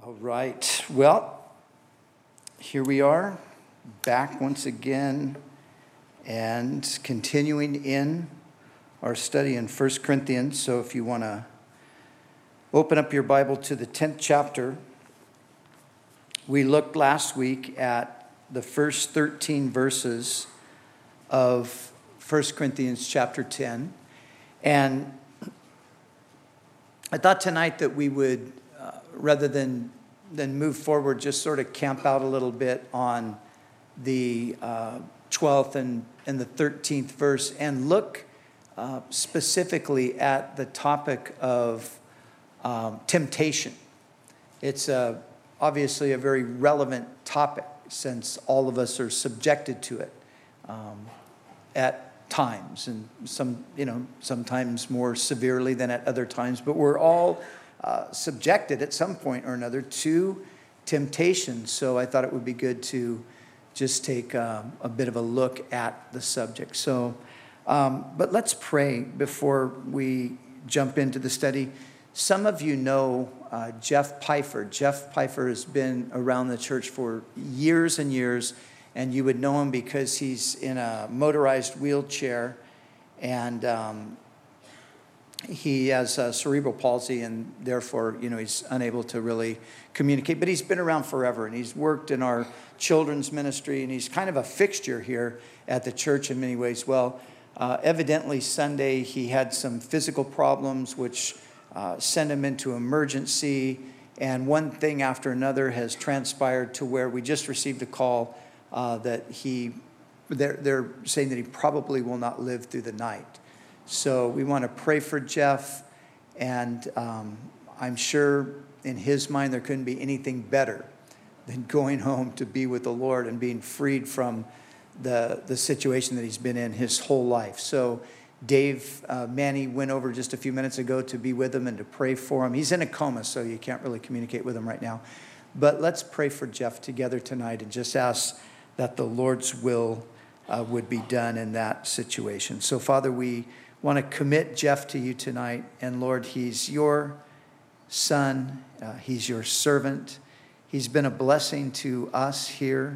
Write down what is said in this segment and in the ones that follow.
All right. Well, here we are, back once again and continuing in our study in 1 Corinthians. So if you want to open up your Bible to the 10th chapter, we looked last week at the first 13 verses of 1 Corinthians chapter 10. And I thought tonight that we would, rather than move forward, just sort of camp out a little bit on the 12th and the 13th verse and look specifically at the topic of temptation. It's obviously a very relevant topic since all of us are subjected to it at times, and sometimes more severely than at other times, but we're all subjected at some point or another to temptation. So I thought it would be good to just take a bit of a look at the subject. So, but let's pray before we jump into the study. Some of you know Jeff Pfeiffer. Jeff Pfeiffer has been around the church for years and years, and you would know him because he's in a motorized wheelchair, and he has cerebral palsy, and therefore, he's unable to really communicate. But he's been around forever, and he's worked in our children's ministry, and he's kind of a fixture here at the church in many ways. Well, evidently Sunday he had some physical problems, which sent him into emergency, and one thing after another has transpired to where we just received a call that they're saying that he probably will not live through the night. So we want to pray for Jeff, and I'm sure in his mind there couldn't be anything better than going home to be with the Lord and being freed from the situation that he's been in his whole life. So Dave Manny went over just a few minutes ago to be with him and to pray for him. He's in a coma, so you can't really communicate with him right now. But let's pray for Jeff together tonight and just ask that the Lord's will would be done in that situation. So, Father, we want to commit Jeff to you tonight. And, Lord, he's your son. He's your servant. He's been a blessing to us here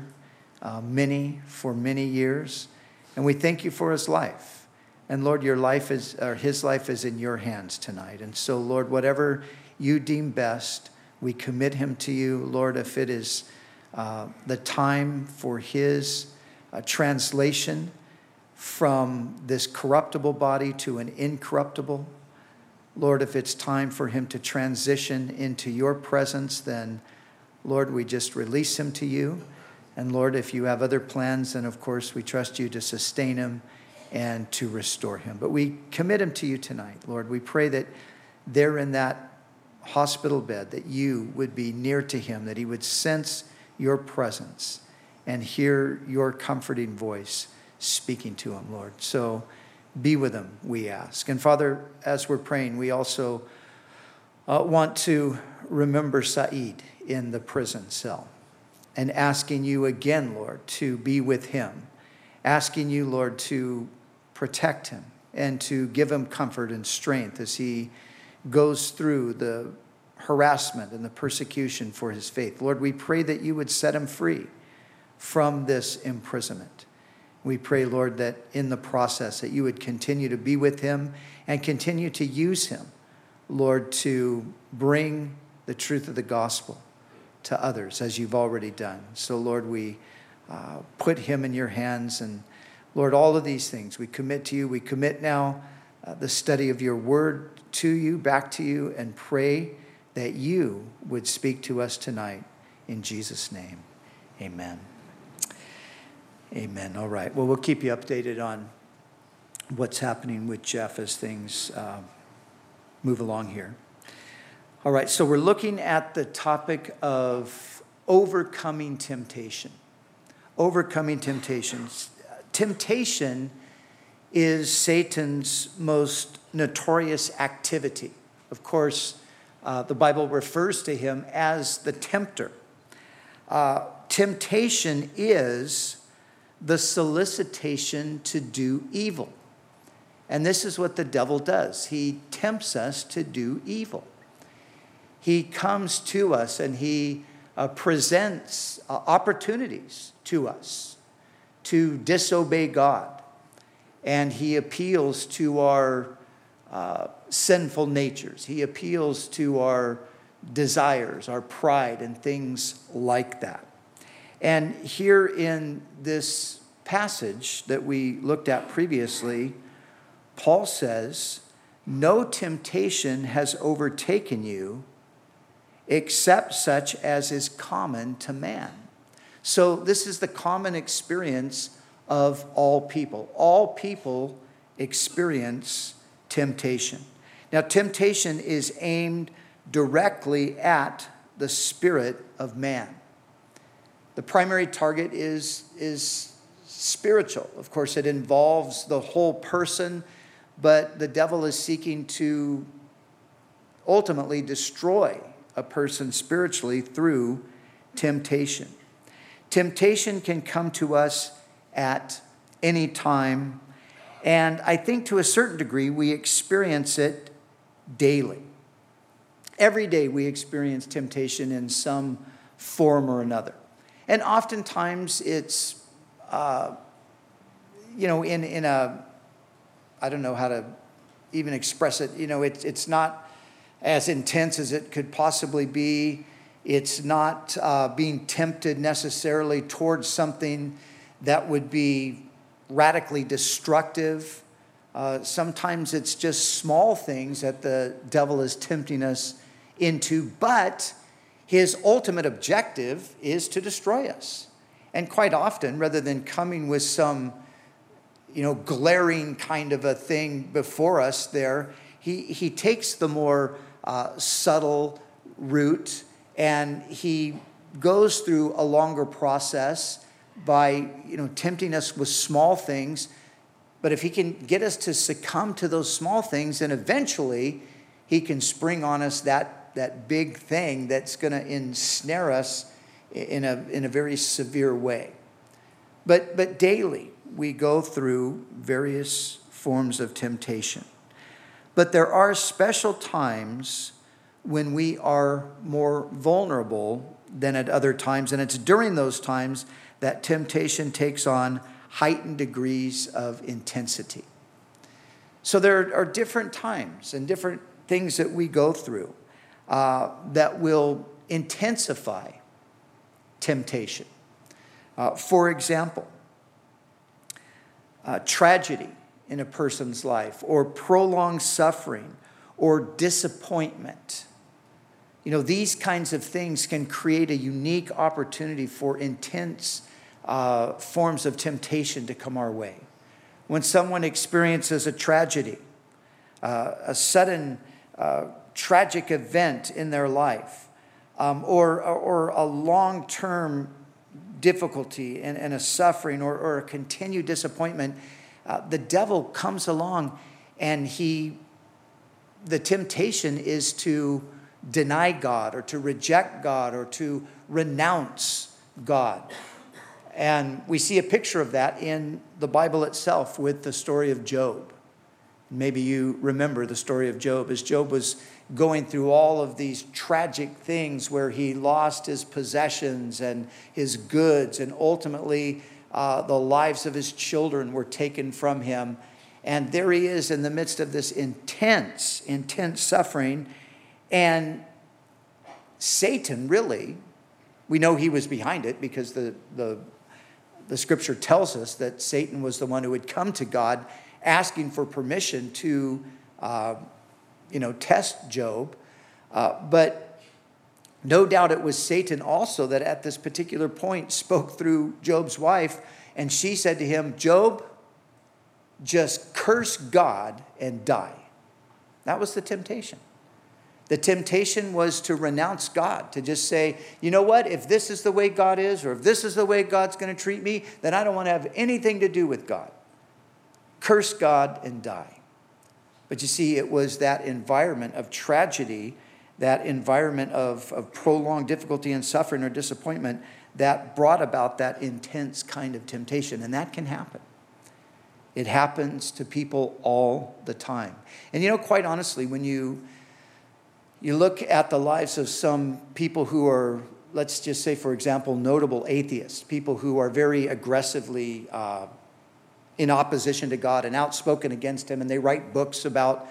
for many years. And we thank you for his life. And, Lord, his life is in your hands tonight. And so, Lord, whatever you deem best, we commit him to you. Lord, if it is the time for his translation from this corruptible body to an incorruptible, Lord, if it's time for him to transition into your presence, then, Lord, we just release him to you. And, Lord, if you have other plans, then, of course, we trust you to sustain him and to restore him. But we commit him to you tonight, Lord. We pray that there in that hospital bed, that you would be near to him, that he would sense your presence and hear your comforting voice speaking to him, Lord. So be with him, we ask. And Father, as we're praying, we also want to remember Saeed in the prison cell and asking you again, Lord, to be with him, asking you, Lord, to protect him and to give him comfort and strength as he goes through the harassment and the persecution for his faith. Lord, we pray that you would set him free from this imprisonment. We pray, Lord, that in the process that you would continue to be with him and continue to use him, Lord, to bring the truth of the gospel to others as you've already done. So, Lord, we put him in your hands, and Lord, all of these things we commit to you. We commit now the study of your word to you, back to you, and pray that you would speak to us tonight. In Jesus' name, amen. Amen. All right. Well, we'll keep you updated on what's happening with Jeff as things move along here. All right. So we're looking at the topic of overcoming temptation. Overcoming temptations. Temptation is Satan's most notorious activity. Of course, the Bible refers to him as the tempter. Temptation is the solicitation to do evil. And this is what the devil does. He tempts us to do evil. he comes to us and he presents opportunities to us to disobey God. And he appeals to our sinful natures. He appeals to our desires, our pride, and things like that. And here in this passage that we looked at previously, Paul says, "No temptation has overtaken you except such as is common to man." So this is the common experience of all people. All people experience temptation. Now, temptation is aimed directly at the spirit of man. The primary target is spiritual. Of course, it involves the whole person, but the devil is seeking to ultimately destroy a person spiritually through temptation. Temptation can come to us at any time, and I think to a certain degree we experience it daily. Every day we experience temptation in some form or another. And oftentimes it's, in a, I don't know how to even express it. It's not as intense as it could possibly be. It's not being tempted necessarily towards something that would be radically destructive. Sometimes it's just small things that the devil is tempting us into, but his ultimate objective is to destroy us. And quite often, rather than coming with some, glaring kind of a thing before us there, he takes the more subtle route, and he goes through a longer process by, tempting us with small things. But if he can get us to succumb to those small things, then eventually he can spring on us that big thing that's going to ensnare us in a very severe way. But daily we go through various forms of temptation. But there are special times when we are more vulnerable than at other times, and it's during those times that temptation takes on heightened degrees of intensity. So there are different times and different things that we go through that will intensify temptation. For example, tragedy in a person's life, or prolonged suffering, or disappointment. These kinds of things can create a unique opportunity for intense forms of temptation to come our way. When someone experiences a tragedy, a sudden tragic event in their life, or a long-term difficulty and a suffering, or a continued disappointment, the devil comes along, and the temptation is to deny God, or to reject God, or to renounce God. And we see a picture of that in the Bible itself with the story of Job. Maybe you remember the story of Job, as Job was going through all of these tragic things where he lost his possessions and his goods, and ultimately the lives of his children were taken from him. And there he is in the midst of this intense suffering. And Satan, really, we know he was behind it, because the scripture tells us that Satan was the one who had come to God asking for permission to, test Job. But no doubt it was Satan also that at this particular point spoke through Job's wife, and she said to him, "Job, just curse God and die." That was the temptation. The temptation was to renounce God, to just say, you know what, if this is the way God is, or if this is the way God's going to treat me, then I don't want to have anything to do with God. Curse God and die. But you see, it was that environment of tragedy, that environment of prolonged difficulty and suffering or disappointment, that brought about that intense kind of temptation. And that can happen. It happens to people all the time. And quite honestly, when you You look at the lives of some people who are, let's just say, for example, notable atheists, people who are very aggressively in opposition to God and outspoken against him, and they write books about,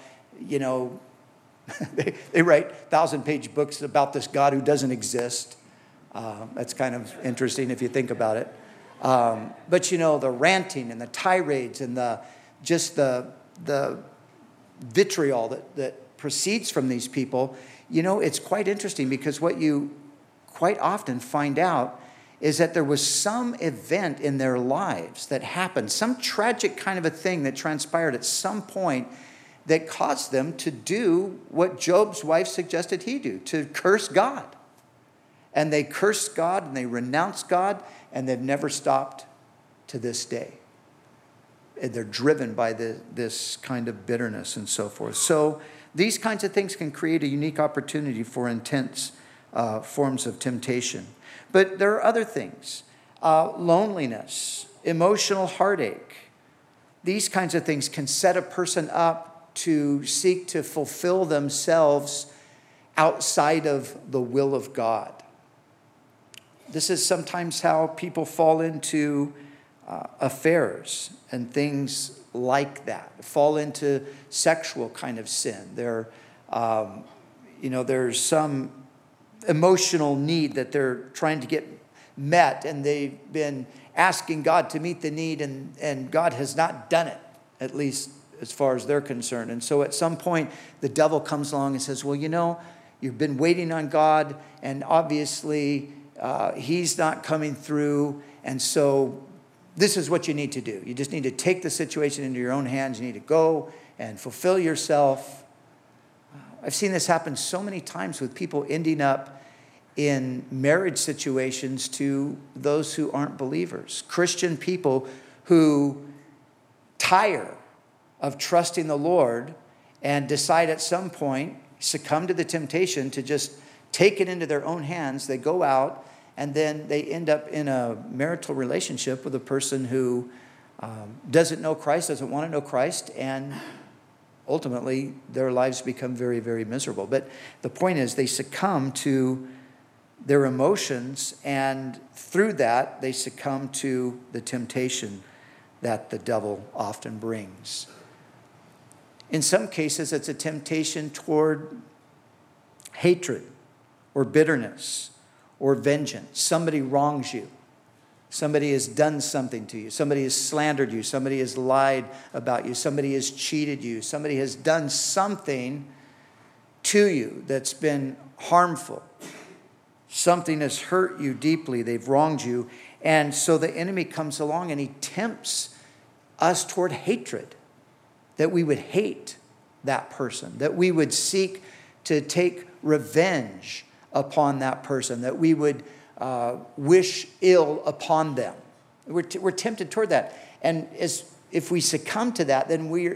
they write 1,000-page books about this God who doesn't exist. That's kind of interesting if you think about it. But the ranting and the tirades and the vitriol that proceeds from these people, it's quite interesting, because what you quite often find out is that there was some event in their lives that happened, some tragic kind of a thing that transpired at some point that caused them to do what Job's wife suggested he do, to curse God. And they cursed God and they renounced God, and they've never stopped to this day. And they're driven by this kind of bitterness and so forth. So these kinds of things can create a unique opportunity for intense forms of temptation. But there are other things. Loneliness, emotional heartache. These kinds of things can set a person up to seek to fulfill themselves outside of the will of God. This is sometimes how people fall into affairs and things like that, fall into sexual kind of sin. There's some emotional need that they're trying to get met, and they've been asking God to meet the need, and God has not done it, at least as far as they're concerned. And so at some point, the devil comes along and says, well, you've been waiting on God, and obviously he's not coming through, and so this is what you need to do. You just need to take the situation into your own hands. You need to go and fulfill yourself. I've seen this happen so many times with people ending up in marriage situations to those who aren't believers. Christian people who tire of trusting the Lord and decide at some point, succumb to the temptation to just take it into their own hands. They go out, and then they end up in a marital relationship with a person who doesn't know Christ, doesn't want to know Christ, and ultimately their lives become very, very miserable. But the point is, they succumb to their emotions, and through that they succumb to the temptation that the devil often brings. In some cases, it's a temptation toward hatred or bitterness or vengeance. Somebody wrongs you. Somebody has done something to you. Somebody has slandered you. Somebody has lied about you. Somebody has cheated you. Somebody has done something to you that's been harmful. Something has hurt you deeply. They've wronged you. And so the enemy comes along and he tempts us toward hatred, that we would hate that person, that we would seek to take revenge upon that person, that we would wish ill upon them. We're tempted toward that. And if we succumb to that, then we're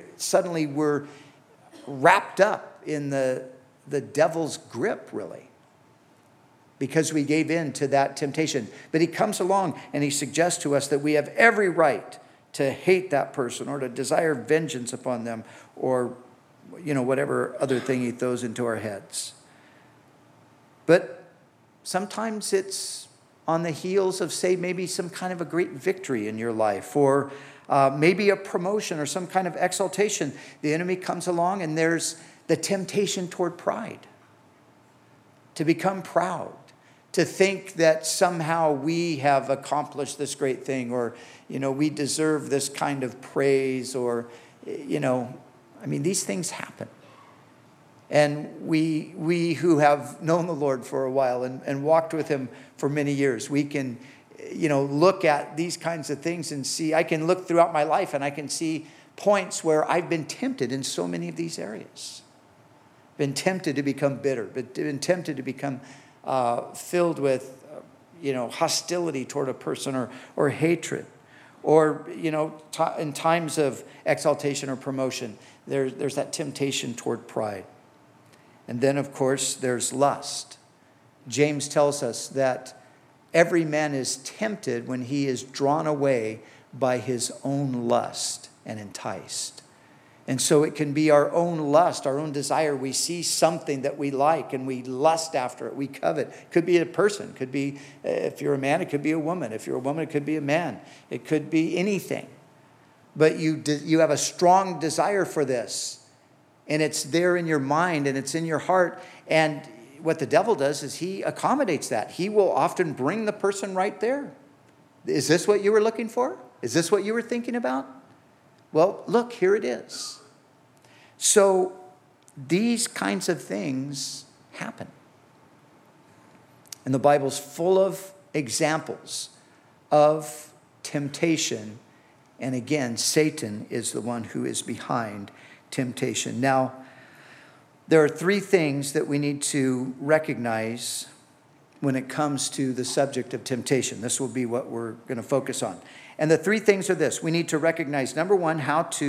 wrapped up in the devil's grip, really, because we gave in to that temptation. But he comes along and he suggests to us that we have every right to hate that person or to desire vengeance upon them, or whatever other thing he throws into our heads. But sometimes it's on the heels of, say, maybe some kind of a great victory in your life, or maybe a promotion or some kind of exaltation. The enemy comes along and there's the temptation toward pride, to become proud, to think that somehow we have accomplished this great thing, or, we deserve this kind of praise, or, these things happen. And we who have known the Lord for a while and walked with him for many years, we can, look at these kinds of things and see. I can look throughout my life and I can see points where I've been tempted in so many of these areas. Been tempted to become bitter, been tempted to become filled with, hostility toward a person, or hatred. Or, in times of exaltation or promotion, there's that temptation toward pride. And then, of course, there's lust. James tells us that every man is tempted when he is drawn away by his own lust and enticed. And so it can be our own lust, our own desire. We see something that we like and we lust after it. We covet. It could be a person. It could be, if you're a man, it could be a woman. If you're a woman, it could be a man. It could be anything. But you have a strong desire for this. And it's there in your mind and it's in your heart. And what the devil does is he accommodates that. He will often bring the person right there. Is this what you were looking for? Is this what you were thinking about? Well, look, here it is. So these kinds of things happen. And the Bible's full of examples of temptation. And again, Satan is the one who is behind temptation. Now, there are three things that we need to recognize when it comes to the subject of temptation. This will be what we're going to focus on. And the three things are this. We need to recognize, number one,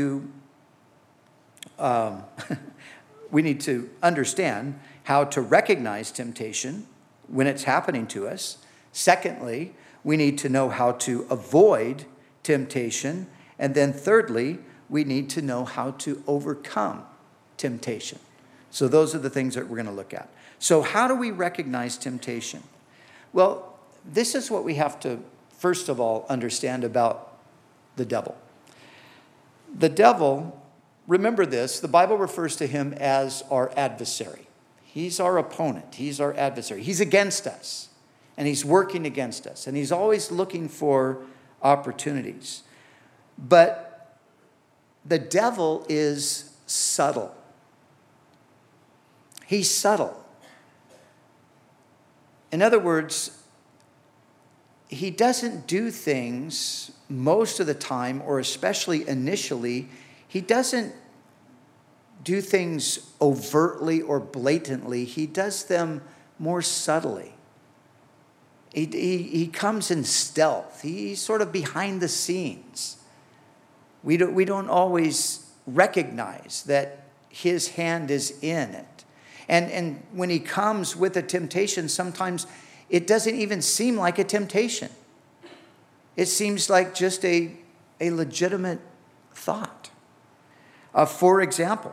we need to understand how to recognize temptation when it's happening to us. Secondly, we need to know how to avoid temptation. And then thirdly, we need to know how to overcome temptation. So those are the things that we're going to look at. So how do we recognize temptation? Well, this is what we have to, first of all, understand about the devil. The devil, remember this, the Bible refers to him as our adversary. He's our opponent. He's our adversary. He's against us, and he's working against us, and he's always looking for opportunities. But the devil is subtle. He's subtle. In other words, he doesn't do things most of the time, or especially initially, he doesn't do things overtly or blatantly. He does them more subtly. He comes in stealth. He's sort of behind the scenes. We don't always recognize that his hand is in it. And when he comes with a temptation, sometimes it doesn't even seem like a temptation. It seems like just a legitimate thought. For example,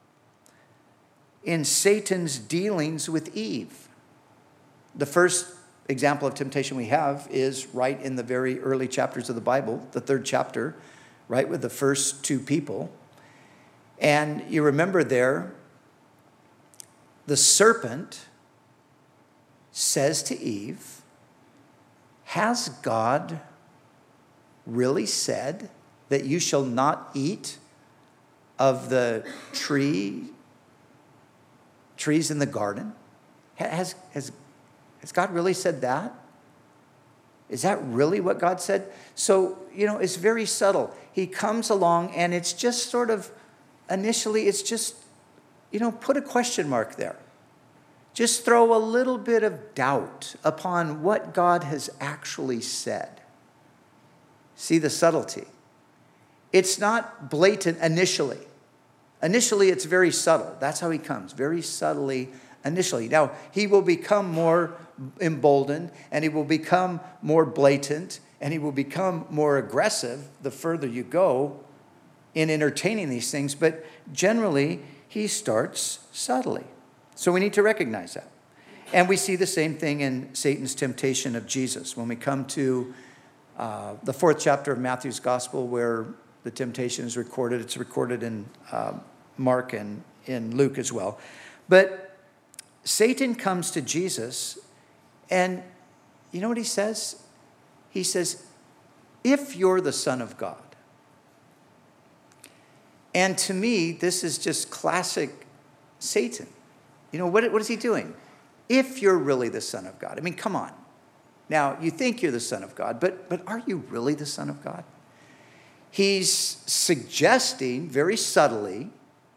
in Satan's dealings with Eve, the first example of temptation we have is right in the very early chapters of the Bible, the 3rd chapter, right, with the first two people. And you remember there, the serpent says to Eve, "Has God really said that you shall not eat of the trees in the garden?" Has God really said that? Is that really what God said? So, it's very subtle. He comes along and it's just sort of, initially, it's just, put a question mark there. Just throw a little bit of doubt upon what God has actually said. See the subtlety. It's not blatant initially. Initially, it's very subtle. That's how he comes, very subtly initially. Now, he will become more emboldened, and he will become more blatant, and he will become more aggressive the further you go in entertaining these things. But generally, he starts subtly. So we need to recognize that. And we see the same thing in Satan's temptation of Jesus. When we come to the 4th chapter of Matthew's Gospel, where the temptation is recorded, it's recorded in Mark and in Luke as well. But Satan comes to Jesus, and you know what he says? He says, "If you're the Son of God." And to me, this is just classic Satan. What is he doing? If you're really the Son of God. I mean, come on. Now, you think you're the Son of God, but are you really the Son of God? He's suggesting very subtly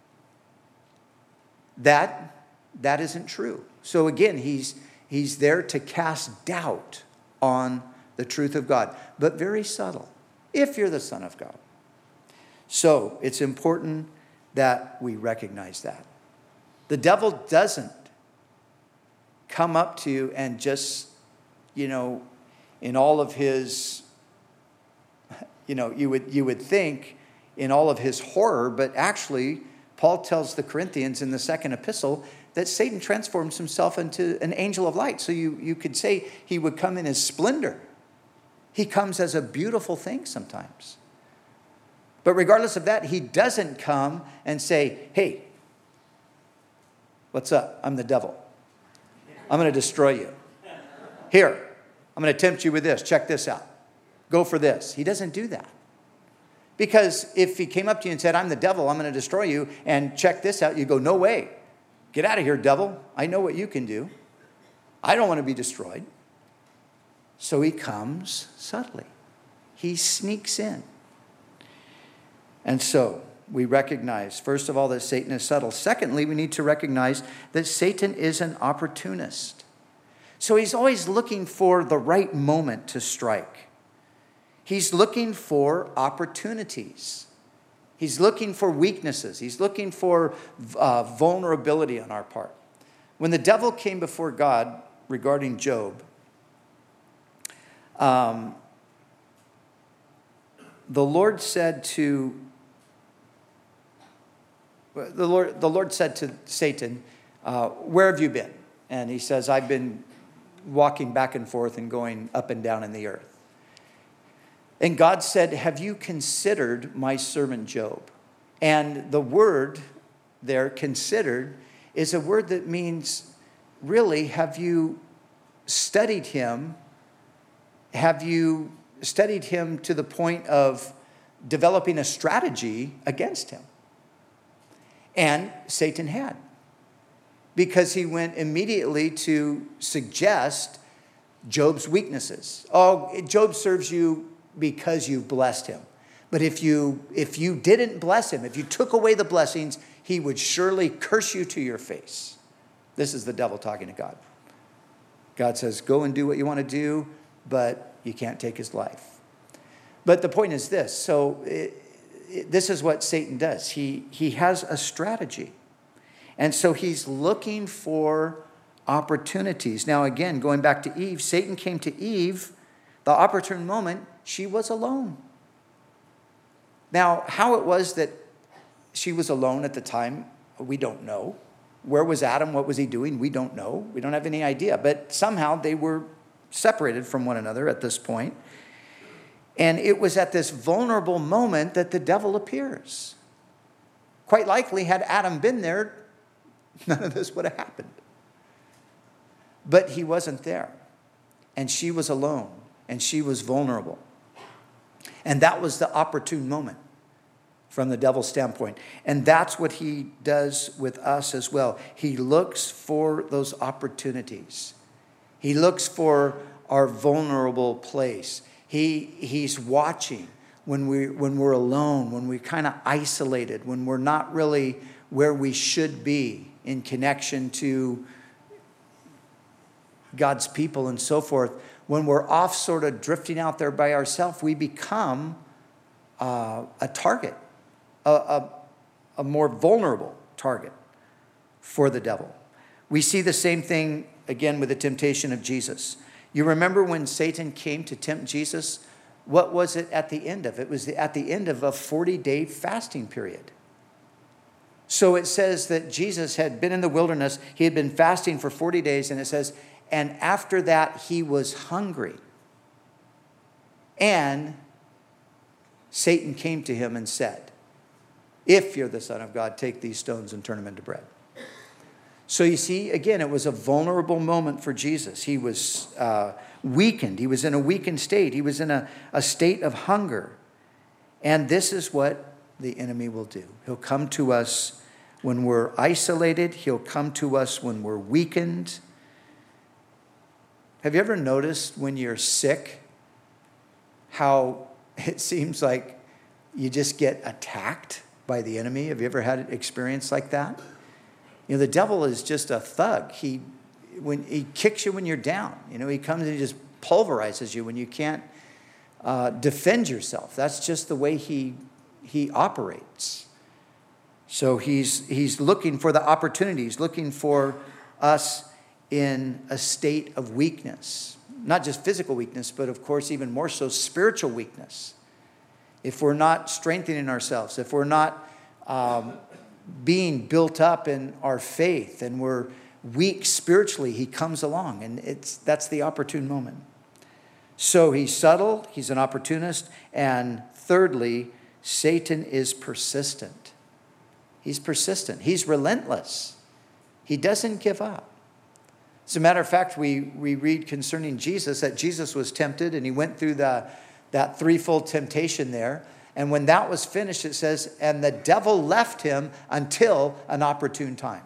that isn't true. So again, he's there to cast doubt on the truth of God, but very subtle. If you're the Son of God. So it's important that we recognize that. The devil doesn't come up to you and just, in all of his, you would think in all of his horror, but actually, Paul tells the Corinthians in the second epistle that Satan transforms himself into an angel of light. So you could say he would come in his splendor. He comes as a beautiful thing sometimes. But regardless of that, he doesn't come and say, hey, what's up? I'm the devil. I'm going to destroy you. Here, I'm going to tempt you with this. Check this out. Go for this. He doesn't do that. Because if he came up to you and said, I'm the devil, I'm going to destroy you, and check this out, you go, no way. Get out of here, devil. I know what you can do. I don't want to be destroyed. So he comes subtly. He sneaks in. And so we recognize, first of all, that Satan is subtle. Secondly, we need to recognize that Satan is an opportunist. So he's always looking for the right moment to strike. He's looking for opportunities. He's looking for weaknesses. He's looking for vulnerability on our part. When the devil came before God regarding Job, the Lord said to Satan, where have you been? And he says, I've been walking back and forth and going up and down in the earth. And God said, have you considered my servant Job? And the word there, considered, is a word that means, really, have you studied him? Have you studied him to the point of developing a strategy against him? And Satan had. Because he went immediately to suggest Job's weaknesses. Oh, Job serves you because you blessed him. But if you didn't bless him, if you took away the blessings, he would surely curse you to your face. This is the devil talking to God. God says, go and do what you want to do, but you can't take his life. But the point is this. So this is what Satan does. He has a strategy. And so he's looking for opportunities. Now, again, going back to Eve, Satan came to Eve, the opportune moment, she was alone. Now, how it was that she was alone at the time, we don't know. Where was Adam? What was he doing? We don't know. We don't have any idea. But somehow they were separated from one another at this point. And it was at this vulnerable moment that the devil appears. Quite likely, had Adam been there, none of this would have happened. But he wasn't there. And she was alone. And she was vulnerable. And that was the opportune moment from the devil's standpoint. And that's what he does with us as well. He looks for those opportunities. He looks for our vulnerable place. He's watching when we're alone, when we're kind of isolated, when we're not really where we should be in connection to God's people and so forth. When we're off sort of drifting out there by ourselves, we become a target, a more vulnerable target for the devil. We see the same thing again with the temptation of Jesus. You remember when Satan came to tempt Jesus? What was it at the end of? It was at the end of a 40-day fasting period. So it says that Jesus had been in the wilderness. He had been fasting for 40 days, and it says, and after that, he was hungry. And Satan came to him and said, if you're the Son of God, take these stones and turn them into bread. So you see, again, it was a vulnerable moment for Jesus. He was weakened. He was in a weakened state. He was in a state of hunger. And this is what the enemy will do. He'll come to us when we're isolated. He'll come to us when we're weakened. Have you ever noticed when you're sick how it seems like you just get attacked by the enemy? Have you ever had an experience like that? You know, the devil is just a thug. When he kicks you when you're down. You know, he comes and he just pulverizes you when you can't defend yourself. That's just the way he operates. So he's looking for the opportunities, looking for us in a state of weakness. Not just physical weakness, but of course even more so spiritual weakness. if we're not strengthening ourselves, if we're not being built up in our faith and we're weak spiritually, he comes along, and that's the opportune moment. So he's subtle, he's an opportunist, and thirdly, Satan is persistent. He's persistent. He's relentless. He doesn't give up. As a matter of fact, we read concerning Jesus that Jesus was tempted, and he went through that threefold temptation there. And when that was finished, it says, and the devil left him until an opportune time.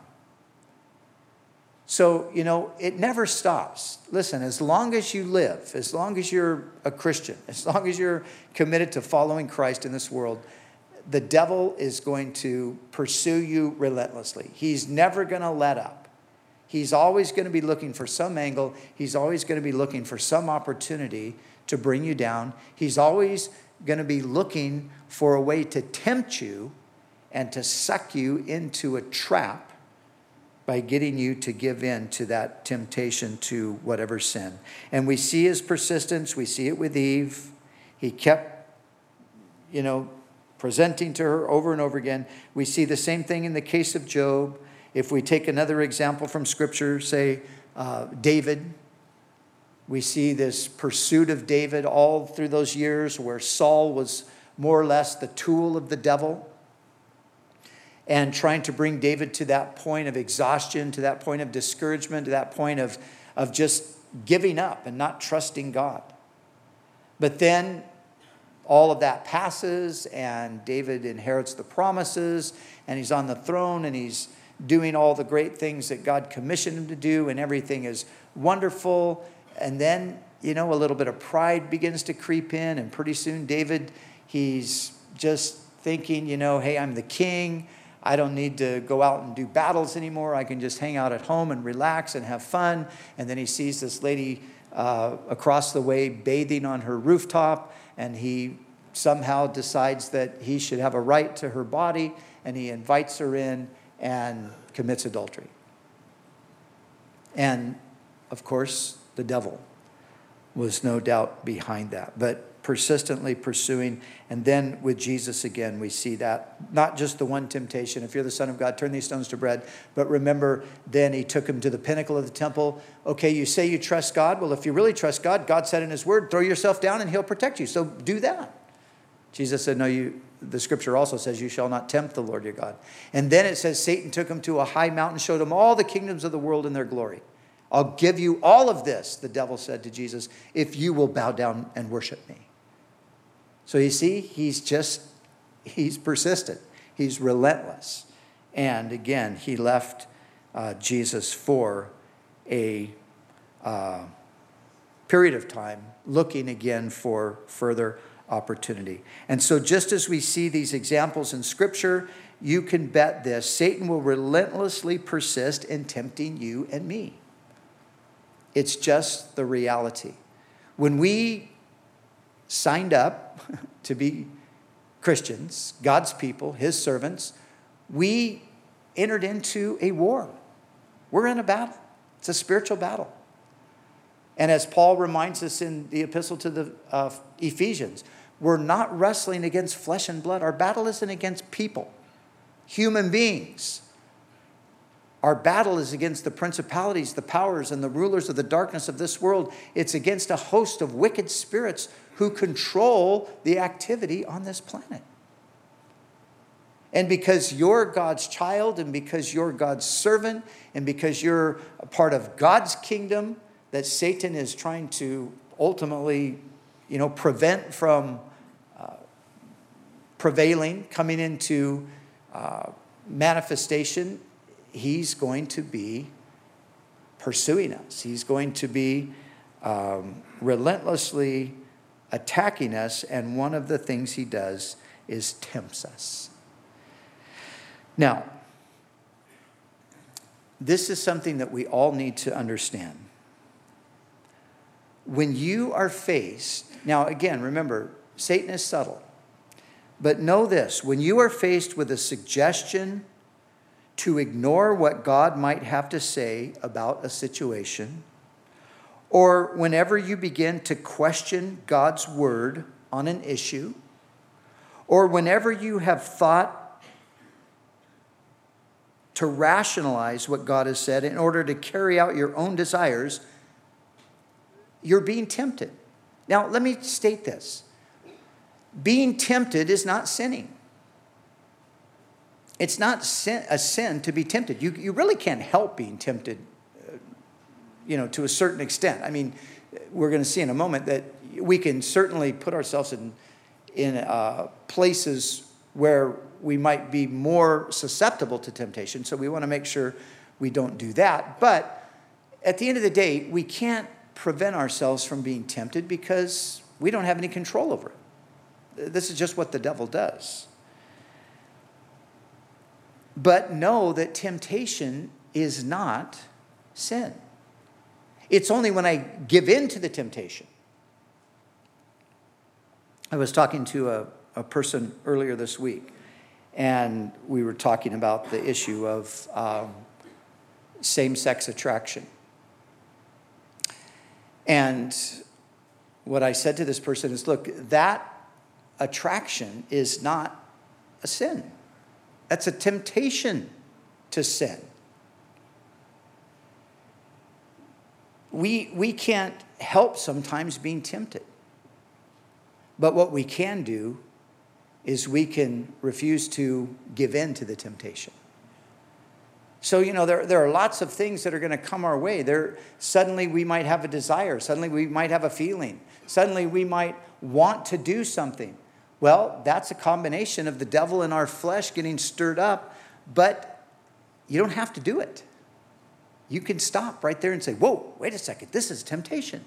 So, it never stops. Listen, as long as you live, as long as you're a Christian, as long as you're committed to following Christ in this world, the devil is going to pursue you relentlessly. He's never going to let up. He's always going to be looking for some angle. He's always going to be looking for some opportunity to bring you down. He's always going to be looking for a way to tempt you and to suck you into a trap by getting you to give in to that temptation to whatever sin. And we see his persistence. We see it with Eve. He kept, presenting to her over and over again. We see the same thing in the case of Job. If we take another example from Scripture, say David, we see this pursuit of David all through those years where Saul was more or less the tool of the devil and trying to bring David to that point of exhaustion, to that point of discouragement, to that point of just giving up and not trusting God. But then all of that passes and David inherits the promises and he's on the throne and he's doing all the great things that God commissioned him to do, and everything is wonderful. And then, a little bit of pride begins to creep in, and pretty soon David, he's just thinking, hey, I'm the king. I don't need to go out and do battles anymore. I can just hang out at home and relax and have fun. And then he sees this lady across the way bathing on her rooftop, and he somehow decides that he should have a right to her body, and he invites her in and commits adultery. And, of course, the devil was no doubt behind that, but persistently pursuing. And then with Jesus again, we see that not just the one temptation, if you're the Son of God, turn these stones to bread. But remember, then he took him to the pinnacle of the temple. Okay, you say you trust God. Well, if you really trust God, God said in his word, throw yourself down and he'll protect you. So do that. Jesus said, no, the scripture also says, you shall not tempt the Lord your God. And then it says, Satan took him to a high mountain, showed him all the kingdoms of the world and their glory. I'll give you all of this, the devil said to Jesus, if you will bow down and worship me. So you see, he's persistent. He's relentless. And again, he left Jesus for a period of time, looking again for further opportunity. And so just as we see these examples in Scripture, you can bet this: Satan will relentlessly persist in tempting you and me. It's just the reality. When we signed up to be Christians, God's people, his servants, we entered into a war. We're in a battle. It's a spiritual battle. And as Paul reminds us in the epistle to the Ephesians, we're not wrestling against flesh and blood. Our battle isn't against people, human beings. Our battle is against the principalities, the powers, and the rulers of the darkness of this world. It's against a host of wicked spirits who control the activity on this planet. And because you're God's child, and because you're God's servant, and because you're a part of God's kingdom that Satan is trying to ultimately, prevent from prevailing, coming into manifestation, he's going to be pursuing us. He's going to be relentlessly attacking us, and one of the things he does is tempts us. Now, this is something that we all need to understand. When you are faced, now again, remember, Satan is subtle. But know this: when you are faced with a suggestion to ignore what God might have to say about a situation, or whenever you begin to question God's word on an issue, or whenever you have thought to rationalize what God has said in order to carry out your own desires, you're being tempted. Now, let me state this. Being tempted is not sinning. It's not a sin to be tempted. You really can't help being tempted, to a certain extent. I mean, we're going to see in a moment that we can certainly put ourselves in places where we might be more susceptible to temptation. So we want to make sure we don't do that. But at the end of the day, we can't prevent ourselves from being tempted because we don't have any control over it. This is just what the devil does. But know that temptation is not sin. It's only when I give in to the temptation. I was talking to a person earlier this week, and we were talking about the issue of same-sex attraction. And what I said to this person is, look, that attraction is not a sin. That's a temptation to sin. We can't help sometimes being tempted. But what we can do is we can refuse to give in to the temptation. So, there are lots of things that are going to come our way. Suddenly we might have a desire. Suddenly we might have a feeling. Suddenly we might want to do something. Well, that's a combination of the devil in our flesh getting stirred up, but you don't have to do it. You can stop right there and say, whoa, wait a second, this is temptation.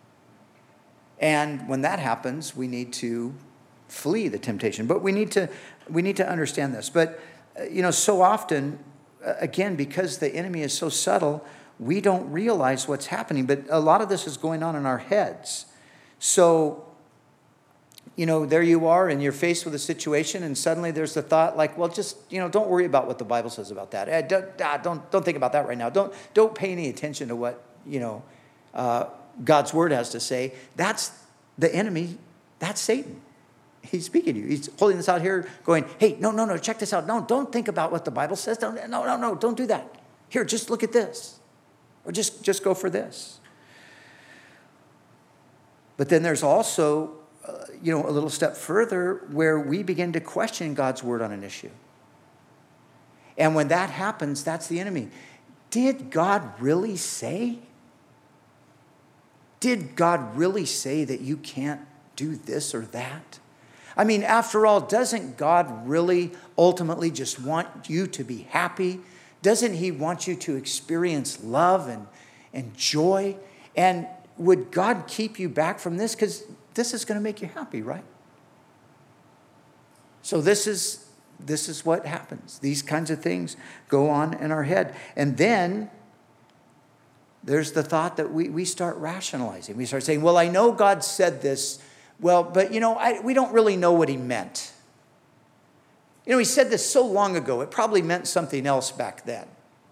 And when that happens, we need to flee the temptation. But we need to understand this. But, so often, again, because the enemy is so subtle, we don't realize what's happening. But a lot of this is going on in our heads. So, there you are, and you're faced with a situation, and suddenly there's the thought like, well, just, don't worry about what the Bible says about that. Don't think about that right now. Don't pay any attention to what, God's word has to say. That's the enemy. That's Satan. He's speaking to you. He's holding this out here going, hey, no, check this out. No, don't think about what the Bible says. No, don't do that. Here, just look at this. Or just go for this. But then there's also, a little step further where we begin to question God's word on an issue. And when that happens, that's the enemy. Did God really say? Did God really say that you can't do this or that? I mean, after all, doesn't God really ultimately just want you to be happy? Doesn't he want you to experience love and joy? And would God keep you back from this? Because this is going to make you happy, right? So this is what happens. These kinds of things go on in our head. And then there's the thought that we start rationalizing. We start saying, well, I know God said this. Well, but, we don't really know what he meant. He said this so long ago. It probably meant something else back then.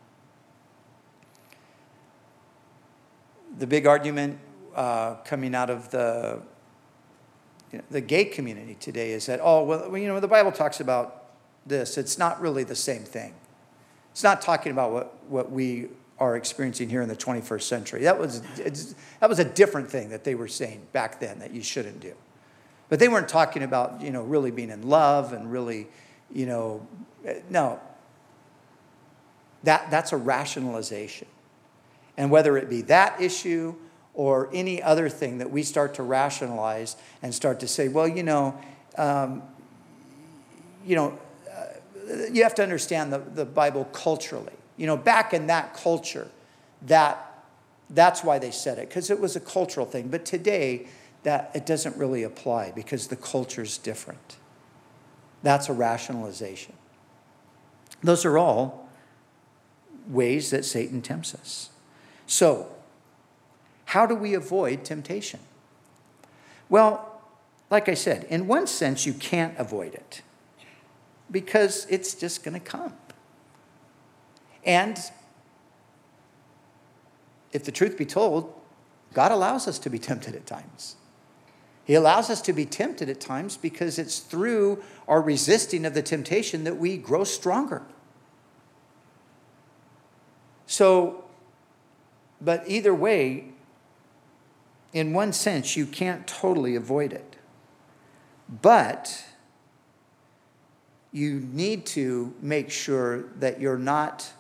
The big argument coming out of the gay community today is that, the Bible talks about this. It's not really the same thing. It's not talking about what we are experiencing here in the 21st century. That was a different thing that they were saying back then that you shouldn't do. But they weren't talking about, really being in love and really, no. That's a rationalization. And whether it be that issue or any other thing that we start to rationalize and start to say, well, you have to understand the Bible culturally. Back in that culture, that's why they said it, because it was a cultural thing. But today, that it doesn't really apply because the culture's different. That's a rationalization. Those are all ways that Satan tempts us. So, how do we avoid temptation? Well, like I said, in one sense, you can't avoid it because it's just going to come. And if the truth be told, God allows us to be tempted at times. He allows us to be tempted at times because it's through our resisting of the temptation that we grow stronger. So, but either way, in one sense, you can't totally avoid it. But you need to make sure that you're not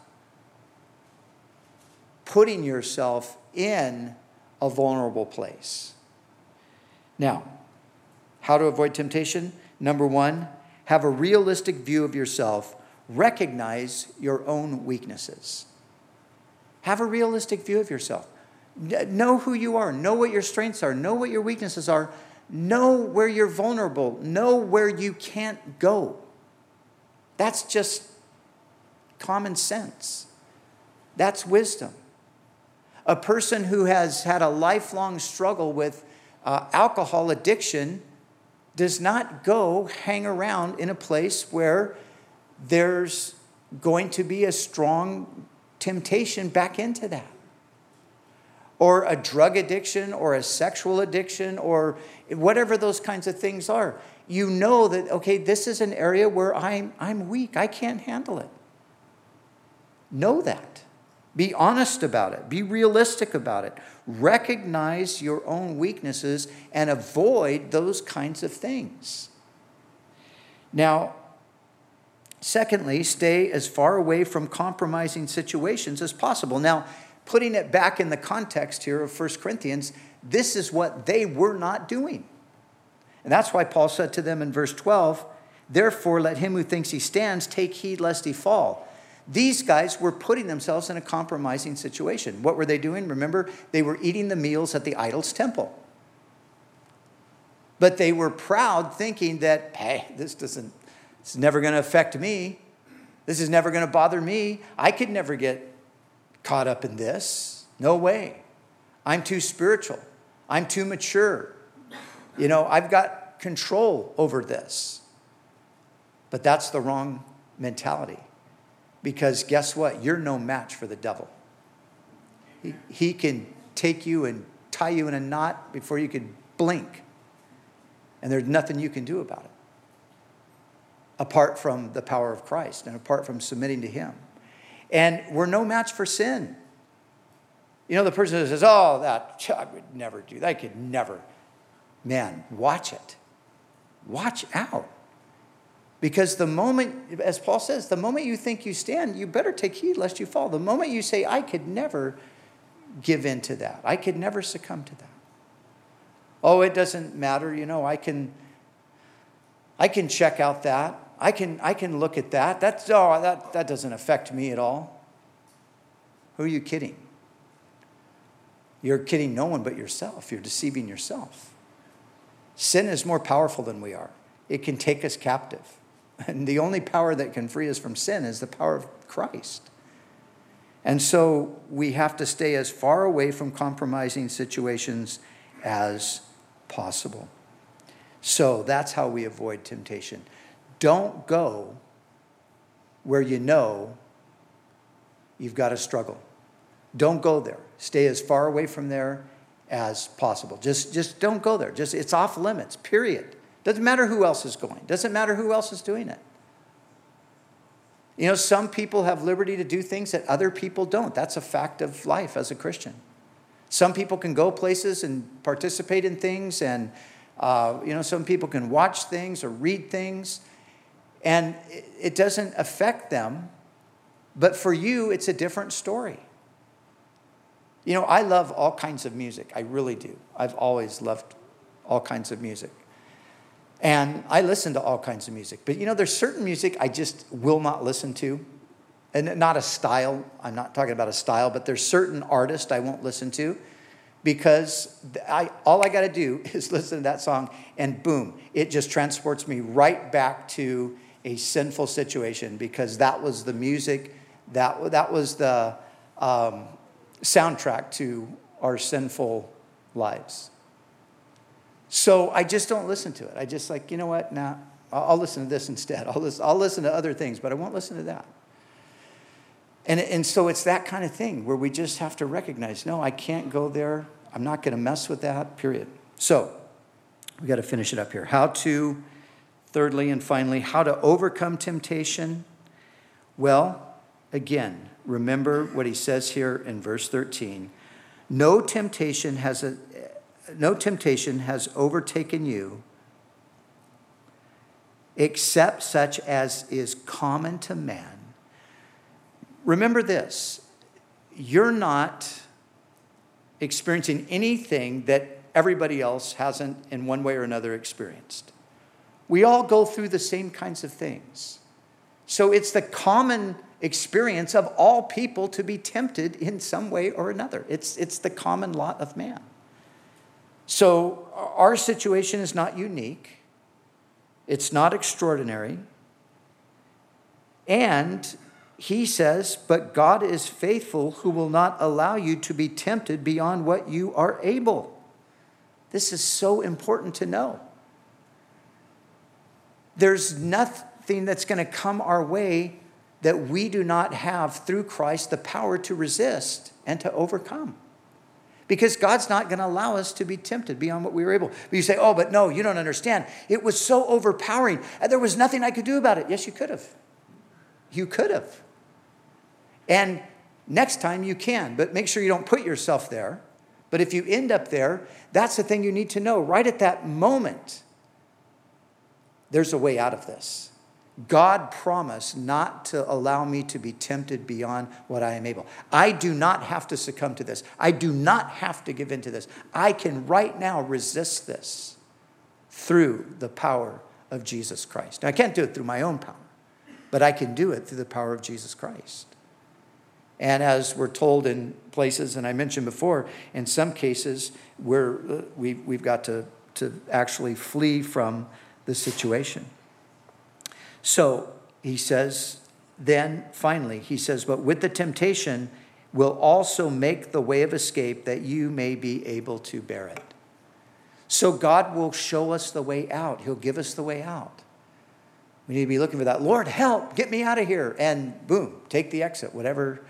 putting yourself in a vulnerable place. Now, how to avoid temptation? Number one, have a realistic view of yourself. Recognize your own weaknesses. Have a realistic view of yourself. Know who you are. Know what your strengths are. Know what your weaknesses are. Know where you're vulnerable. Know where you can't go. That's just common sense. That's wisdom. A person who has had a lifelong struggle with alcohol addiction does not go hang around in a place where there's going to be a strong temptation back into that. Or a drug addiction or a sexual addiction or whatever those kinds of things are. You know that, okay, this is an area where I'm weak. I can't handle it. Know that. Be honest about it. Be realistic about it. Recognize your own weaknesses and avoid those kinds of things. Now, secondly, stay as far away from compromising situations as possible. Now, putting it back in the context here of 1 Corinthians, this is what they were not doing. And that's why Paul said to them in verse 12, therefore let him who thinks he stands take heed lest he fall. These guys were putting themselves in a compromising situation. What were they doing? Remember, they were eating the meals at the idol's temple. But they were proud, thinking that, hey, this is never going to affect me. This is never going to bother me. I could never get caught up in this. No way. I'm too spiritual. I'm too mature. I've got control over this. But that's the wrong mentality. Because guess what? You're no match for the devil. He can take you and tie you in a knot before you could blink. And there's nothing you can do about it. Apart from the power of Christ and apart from submitting to him. And we're no match for sin. The person who says, oh, I would never do that. I could never. Man, watch it. Watch out. Because the moment, as Paul says, the moment you think you stand, you better take heed lest you fall. The moment you say, I could never give in to that. I could never succumb to that. Oh, it doesn't matter. I can check out that. I can look at that. That doesn't affect me at all. Who are you kidding? You're kidding no one but yourself. You're deceiving yourself. Sin is more powerful than we are. It can take us captive. And the only power that can free us from sin is the power of Christ. And so we have to stay as far away from compromising situations as possible. So that's how we avoid temptation. Don't go where you know you've got a struggle. Don't go there. Stay as far away from there as possible. Just don't go there. It's off limits, period. Doesn't matter who else is going. Doesn't matter who else is doing it. Some people have liberty to do things that other people don't. That's a fact of life as a Christian. Some people can go places and participate in things, and some people can watch things or read things, and it doesn't affect them. But for you, it's a different story. I love all kinds of music. I really do. I've always loved all kinds of music. And I listen to all kinds of music. But, there's certain music I just will not listen to. And not a style. I'm not talking about a style. But there's certain artists I won't listen to. Because all I got to do is listen to that song. And boom, it just transports me right back to a sinful situation. Because that was the music. That was the soundtrack to our sinful lives. So I just don't listen to it. I just like, you know what? Nah, I'll listen to this instead. I'll listen to other things, but I won't listen to that. And so it's that kind of thing where we just have to recognize, no, I can't go there. I'm not going to mess with that, period. So We got to finish it up here. How to, thirdly and finally, how to overcome temptation. Well, again, remember what he says here in verse 13. No temptation has overtaken you except such as is common to man. Remember this, you're not experiencing anything that everybody else hasn't in one way or another experienced. We all go through the same kinds of things. So it's the common experience of all people to be tempted in some way or another. It's the common lot of man. So our situation is not unique. It's not extraordinary. And he says, but God is faithful, who will not allow you to be tempted beyond what you are able. This is so important to know. There's nothing that's going to come our way that we do not have through Christ the power to resist and to overcome. Because God's not going to allow us to be tempted beyond what we were able. But you say, oh, but no, you don't understand. It was so overpowering. And there was nothing I could do about it. Yes, you could have. You could have. And next time you can, but make sure you don't put yourself there. But if you end up there, that's the thing you need to know. Right at that moment, there's a way out of this. God promised not to allow me to be tempted beyond what I am able. I do not have to succumb to this. I do not have to give in to this. I can right now resist this through the power of Jesus Christ. Now, I can't do it through my own power, but I can do it through the power of Jesus Christ. And as we're told in places, and I mentioned before, in some cases, we've got to actually flee from the situation. So he says, then finally, he says, but with the temptation will also make the way of escape that you may be able to bear it. So God will show us the way out. He'll give us the way out. We need to be looking for that. Lord, help, get me out of here. And boom, take the exit, whatever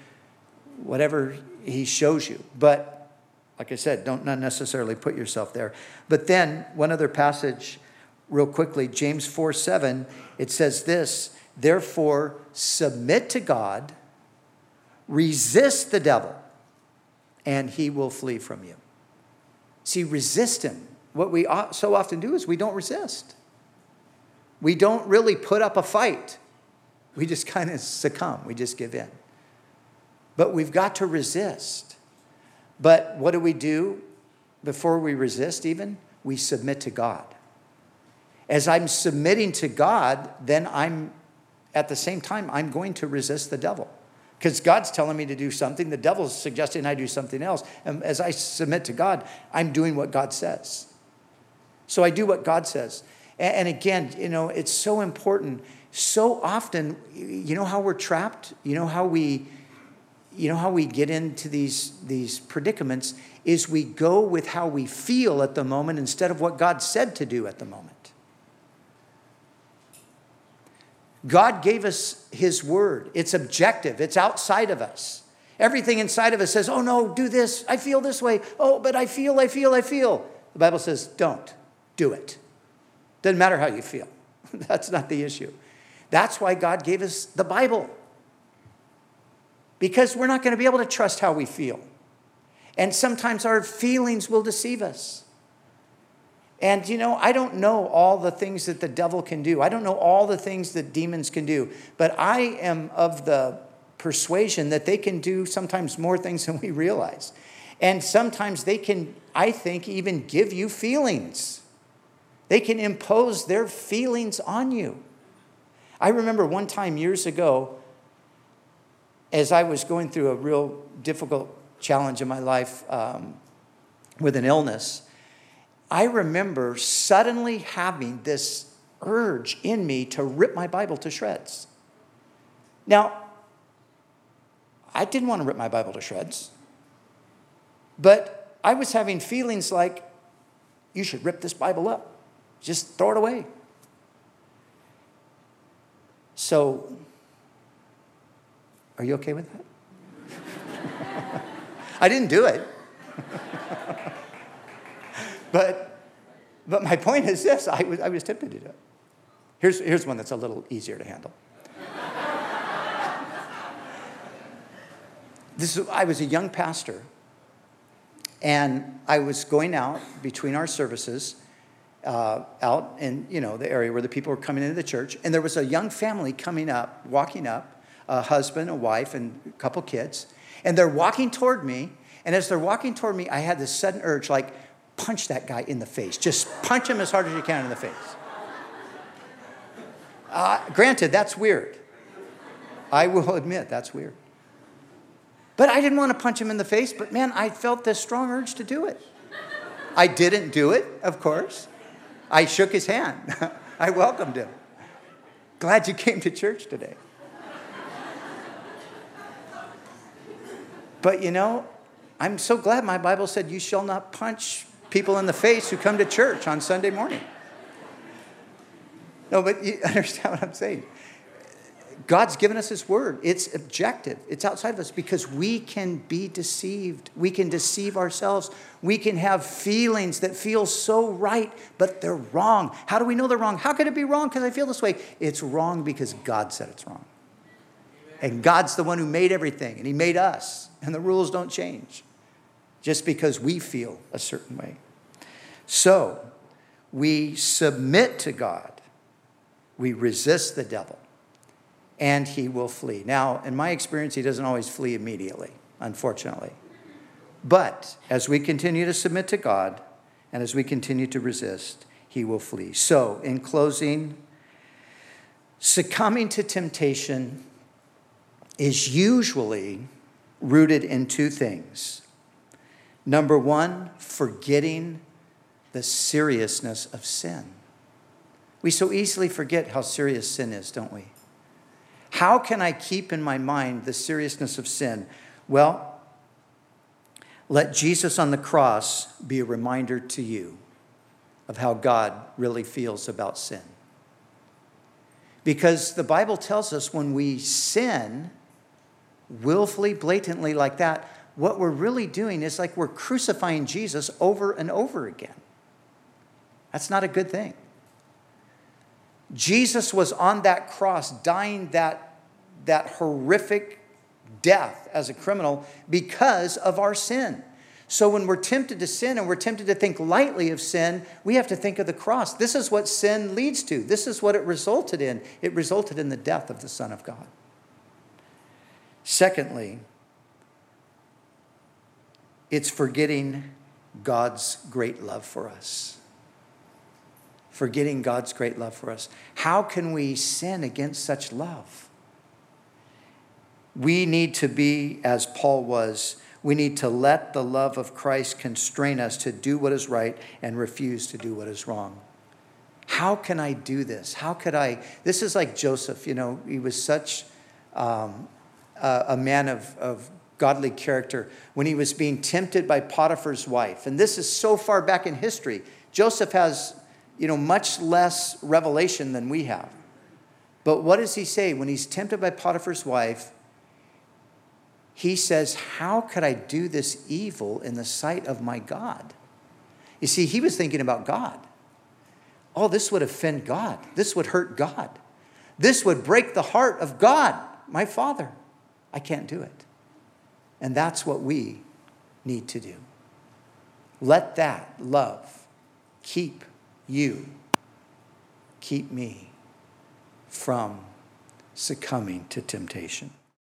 he shows you. But like I said, don't not necessarily put yourself there. But then one other passage real quickly, James 4:7, it says this, therefore submit to God, resist the devil, and he will flee from you. See, resist him. What we so often do is we don't resist. We don't really put up a fight. We just kind of succumb. We just give in. But we've got to resist. But what do we do before we resist even? We submit to God. As I'm submitting to God, then at the same time, I'm going to resist the devil. Because God's telling me to do something. The devil's suggesting I do something else. And as I submit to God, I'm doing what God says. So I do what God says. And again, it's so important. So often, you know how we're trapped? You know how we get into these predicaments is we go with how we feel at the moment instead of what God said to do at the moment. God gave us his word. It's objective. It's outside of us. Everything inside of us says, oh no, do this. I feel this way. Oh, but I feel. The Bible says, don't do it. Doesn't matter how you feel. That's not the issue. That's why God gave us the Bible. Because we're not going to be able to trust how we feel. And sometimes our feelings will deceive us. And, I don't know all the things that the devil can do. I don't know all the things that demons can do. But I am of the persuasion that they can do sometimes more things than we realize. And sometimes they can, I think, even give you feelings. They can impose their feelings on you. I remember one time years ago, as I was going through a real difficult challenge in my life with an illness, I remember suddenly having this urge in me to rip my Bible to shreds. Now, I didn't want to rip my Bible to shreds, but I was having feelings like, you should rip this Bible up. Just throw it away. So, are you okay with that? I didn't do it. But But my point is this, I was tempted to do it. Here's one that's a little easier to handle. I was a young pastor, and I was going out between our services, out in, the area where the people were coming into the church, and there was a young family walking up, a husband, a wife, and a couple kids, and they're walking toward me, and as they're walking toward me, I had this sudden urge, like, punch that guy in the face. Just punch him as hard as you can in the face. Granted, that's weird. I will admit that's weird. But I didn't want to punch him in the face, but man, I felt this strong urge to do it. I didn't do it, of course. I shook his hand. I welcomed him. Glad you came to church today. But I'm so glad my Bible said you shall not punch people in the face who come to church on Sunday morning. No, but you understand what I'm saying. God's given us his word. It's objective. It's outside of us because we can be deceived. We can deceive ourselves. We can have feelings that feel so right, but they're wrong. How do we know they're wrong? How could it be wrong because I feel this way? It's wrong because God said it's wrong. And God's the one who made everything, and he made us, and the rules don't change just because we feel a certain way. So we submit to God. We resist the devil, and he will flee. Now, in my experience, he doesn't always flee immediately, unfortunately. But as we continue to submit to God, and as we continue to resist, he will flee. So, in closing, succumbing to temptation is usually rooted in two things. Number one, forgetting the seriousness of sin. We so easily forget how serious sin is, don't we? How can I keep in my mind the seriousness of sin? Well, let Jesus on the cross be a reminder to you of how God really feels about sin. Because the Bible tells us when we sin willfully, blatantly like that, what we're really doing is like we're crucifying Jesus over and over again. That's not a good thing. Jesus was on that cross dying that horrific death as a criminal because of our sin. So when we're tempted to sin and we're tempted to think lightly of sin, we have to think of the cross. This is what sin leads to. This is what it resulted in. It resulted in the death of the Son of God. Secondly, it's forgetting God's great love for us. Forgetting God's great love for us. How can we sin against such love? We need to be, as Paul was, we need to let the love of Christ constrain us to do what is right and refuse to do what is wrong. How can I do this? How could I? This is like Joseph, he was such a man of godly character when he was being tempted by Potiphar's wife. And this is so far back in history. Joseph has much less revelation than we have. But what does he say? When he's tempted by Potiphar's wife, he says, how could I do this evil in the sight of my God? You see, he was thinking about God. Oh, this would offend God. This would hurt God. This would break the heart of God, my Father. I can't do it. And that's what we need to do. Let that love keep me from succumbing to temptation.